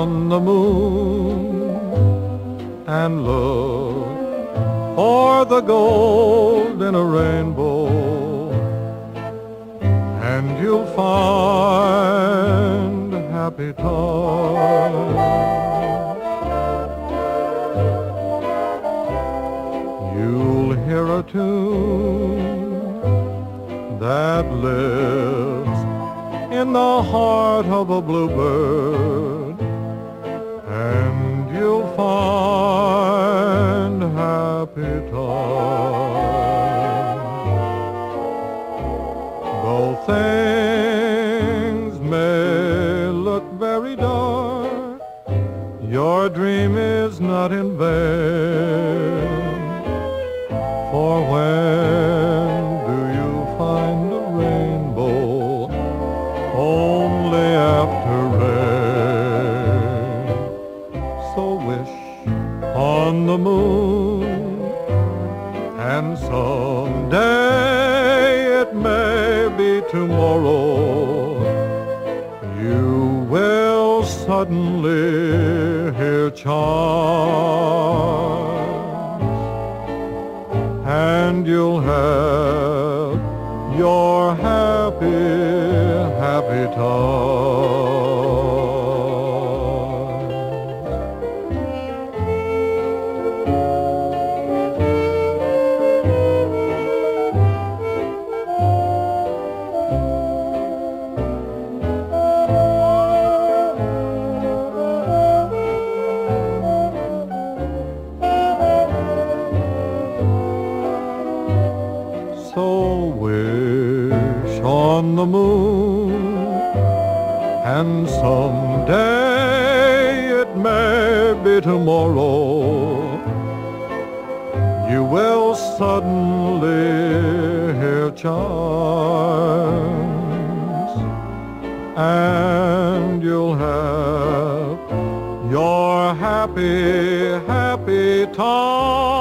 on the moon and look for the gold in a rainbow, and you'll find happy times. You'll hear a tune that lives in the heart of a bluebird, and you'll find happy times. Though things may look very dark, your dream is not in vain. For when do you find a rainbow? Only after rain. So wish on the moon, and someday, it may be tomorrow, you will suddenly hear chimes, and you'll have your happy times. So wish on the moon, and someday, it may be tomorrow, you will suddenly hear chimes, and you'll have your happy time.